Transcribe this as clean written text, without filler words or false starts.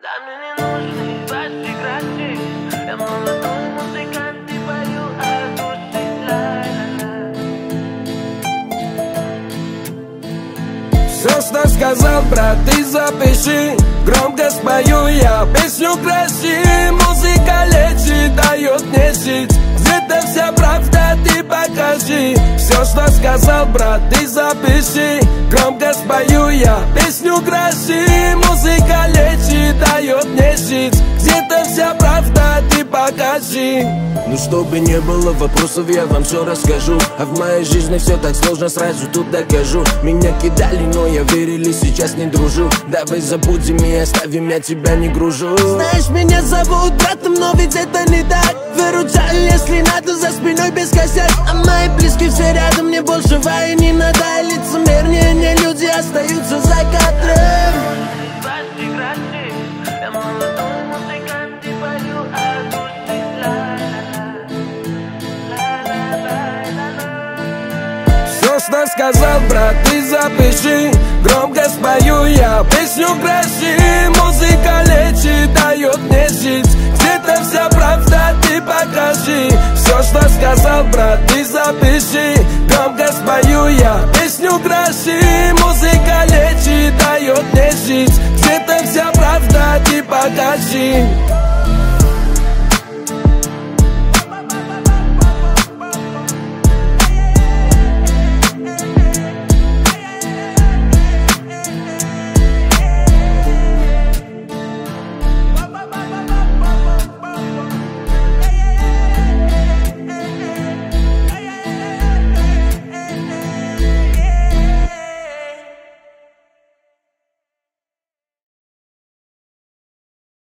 Да мне не нужны ваши гроши. Я молодой музыкант и пою от души. Все, что сказал брат, ты запиши. Громко спою я песню краси. Музыка лечит, дает мне жить. Где-то вся правда, ты покажи. Все, что сказал брат, ты запиши. Громко спою я песню краси. Музыка лечит, дает мне жить. Где-то вся правда, ты покажи. Ну, чтобы не было вопросов, я вам все расскажу. А в моей жизни все так сложно, сразу тут докажу. Меня кидали, но я верили, сейчас не дружу. Давай забудем и оставим, я тебя не гружу. Знаешь, меня зовут братом, но ведь это не так. Выручаю, если надо, за спиной без косяк. А мои близкие все рядом, мне больше вай не надо. И лицемернее не люди остаются за кадром. Я молодой музыкант и пою от души. Все, что сказал брат, ты запиши. Громко спою я песню краси. Музыка лечит, дает мне жить. Где-то вся правда, ты покажи. Все, что сказал брат, ты запиши. Громко спою я песню краси. Музыка лечит, дает мне жить. Где-то вся правда, ты покажи.